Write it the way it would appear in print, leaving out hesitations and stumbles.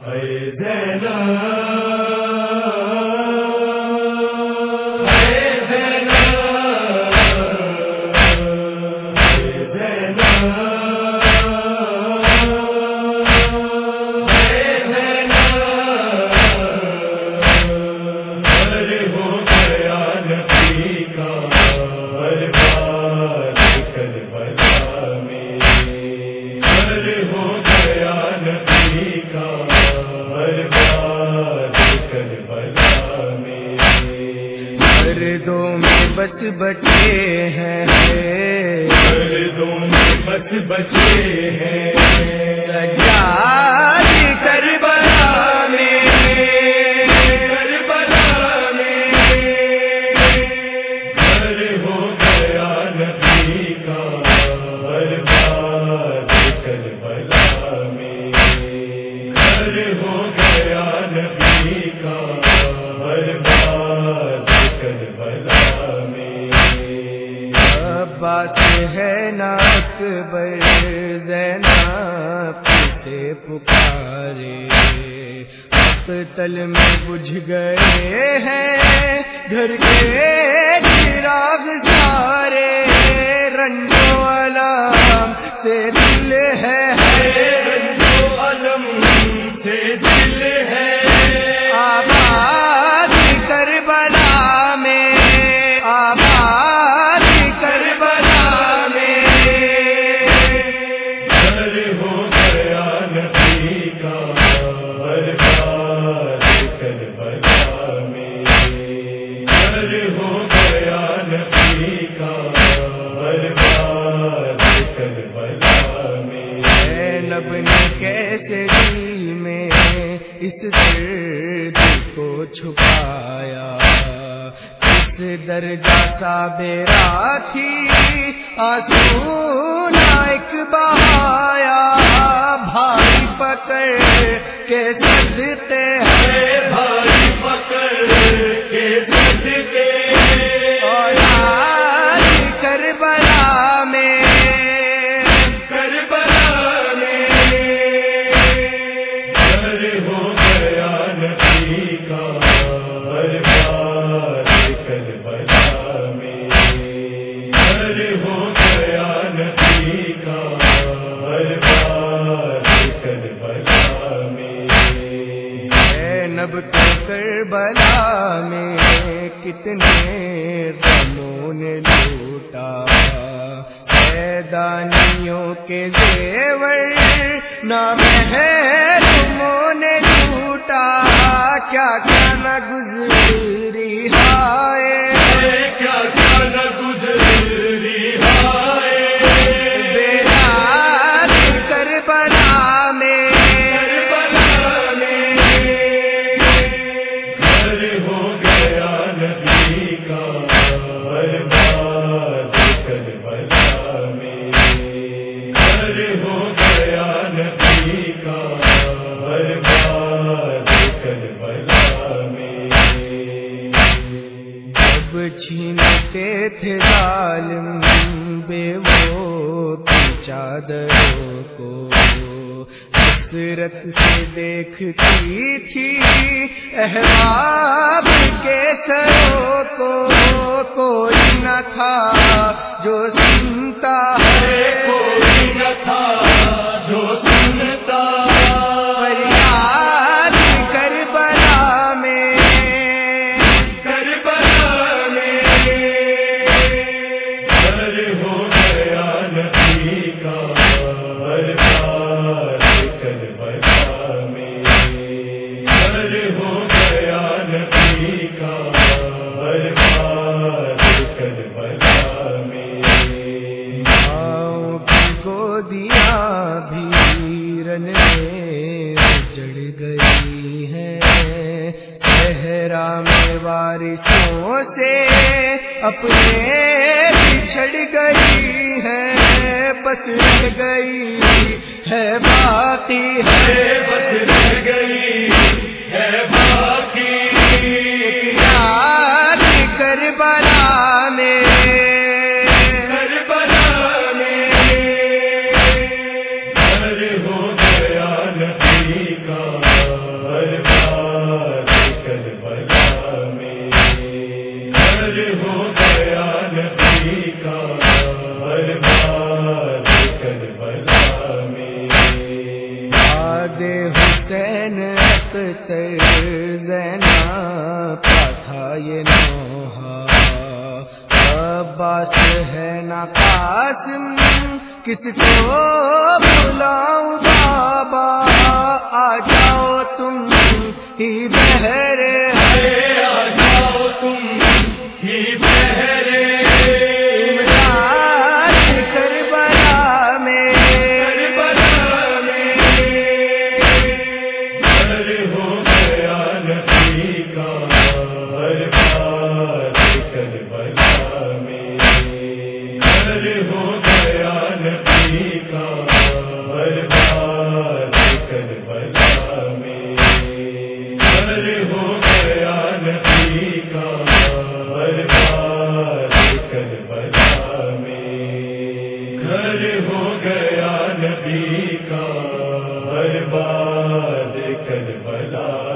مردوں میں بس بچے ہیں، مردوں میں بس بچے ہیں، سجاد کربلا میں، کربلا میں گھر ہو گیا نبی کا، برباد کربلا میں گھر ہو گیا نبی کا، برباد کربلا میں۔ عباس ہے نا اکبر، زینب سے پکارے، مقتل میں بجھ گئے ہیں گھر کے چراغ سارے، رنج و الم سے دل ہے، رنج و الم سے دل ہے، آباد کربلا میں، آباد کربلا میں، گھر ہو گیا نبی کا، برباد کربلا میں گھر ہو گیا نبی کا، برباد کربلا میں۔ زینب نے کیسے دل میں اس درد کو چھپایا، کس درجہ صابرہ تھی، آنسو نہ ایک بہایا، بھائی پکڑ کے صدقے ہے، بھائی پکڑ کے صدقے، اولاد کربلا میں، کربلا میں گھر ہو گیا نبی کا، برباد کربلا میں گھر ہو گیا نبی کا، برباد کربلا میں۔ زینب کو کربلا میں کتنے غموں نے لوٹا، سیدانیوں کے زیور نامحرموں نے لوٹا، کیا کیا نہ گزری ہائے، کیا کیا نہ گزری ہائے، بیدار کربلا میں، کربلا میں گھر ہو گیا نبی کا، برباد کربلا میں گھر ہو گیا نبی کا، برباد کربلا میں۔ جب چھینتے تھے ظالم بے وہ کی چادروں کو، حسرت سے دیکھتی تھی احباب کے سروں کو، کوئی نہ تھا جو سنتا ہے، کوئی نہ تھا جو سنتا، فریاد کربلا میں، کربلا میں گھر ہو گیا نبی کا، برباد کربلا میں گھر ہو گیا نبی کا، برباد کربلا میں۔ ماؤں کی گودیاں بھی رن میں اجڑ گئی ہیں، صحرا میں وارثوں سے اپنے بچھڑ گئی ہیں، بس رہ گئی ہے باقی ہے، بس رہ گئی ہے باقی، یاد کربلا میں، کربلا میں گھر ہو گیا نبی کا، حسین اختر زینب کا تھا یہ نوحہ، عباس ہے نہ قاسم کس کو بلاؤں بابا، آ جاؤ تم ہی بہرے آ جاؤ تم ہی بہرے برباد کربلا